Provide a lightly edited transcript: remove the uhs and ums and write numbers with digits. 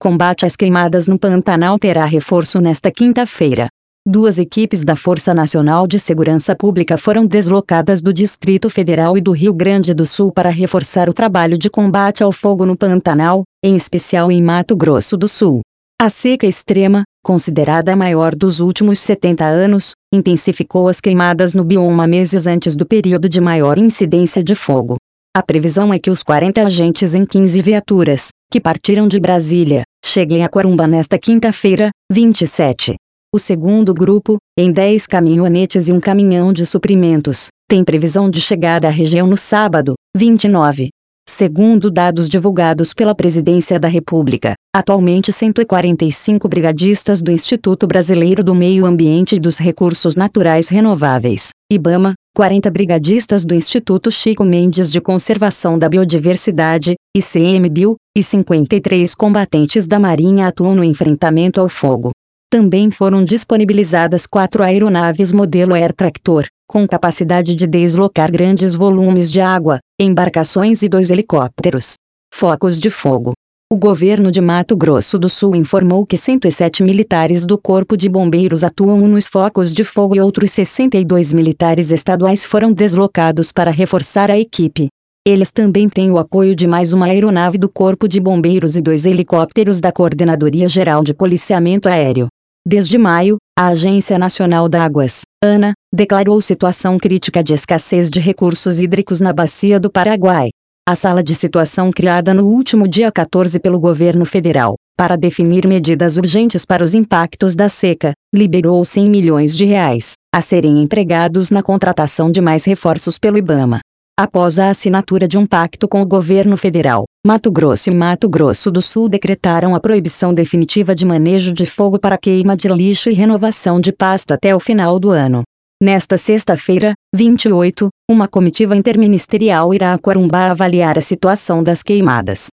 combate às queimadas no Pantanal terá reforço nesta quinta-feira. 2 equipes da Força Nacional de Segurança Pública foram deslocadas do Distrito Federal e do Rio Grande do Sul para reforçar o trabalho de combate ao fogo no Pantanal, em especial em Mato Grosso do Sul. A seca extrema, considerada a maior dos últimos 70 anos, intensificou as queimadas no bioma meses antes do período de maior incidência de fogo. A previsão é que os 40 agentes em 15 viaturas, que partiram de Brasília, cheguem a Corumbá nesta quinta-feira, 27. O segundo grupo, em 10 caminhonetes e um caminhão de suprimentos, tem previsão de chegada à região no sábado, 29. Segundo dados divulgados pela Presidência da República, atualmente 145 brigadistas do Instituto Brasileiro do Meio Ambiente e dos Recursos Naturais Renováveis, IBAMA, 40 brigadistas do Instituto Chico Mendes de Conservação da Biodiversidade, ICMBio, e 53 combatentes da Marinha atuam no enfrentamento ao fogo. Também foram disponibilizadas 4 aeronaves modelo Air Tractor, com capacidade de deslocar grandes volumes de água, embarcações e 2 helicópteros. Focos de fogo. O governo de Mato Grosso do Sul informou que 107 militares do Corpo de Bombeiros atuam nos focos de fogo e outros 62 militares estaduais foram deslocados para reforçar a equipe. Eles também têm o apoio de mais uma aeronave do Corpo de Bombeiros e 2 helicópteros da Coordenadoria Geral de Policiamento Aéreo. Desde maio, a Agência Nacional d'Águas, ANA, declarou situação crítica de escassez de recursos hídricos na Bacia do Paraguai. A sala de situação criada no último dia 14 pelo governo federal, para definir medidas urgentes para os impactos da seca, liberou R$100 milhões, a serem empregados na contratação de mais reforços pelo IBAMA. Após a assinatura de um pacto com o governo federal, Mato Grosso e Mato Grosso do Sul decretaram a proibição definitiva de manejo de fogo para queima de lixo e renovação de pasto até o final do ano. Nesta sexta-feira, 28, uma comitiva interministerial irá a Corumbá avaliar a situação das queimadas.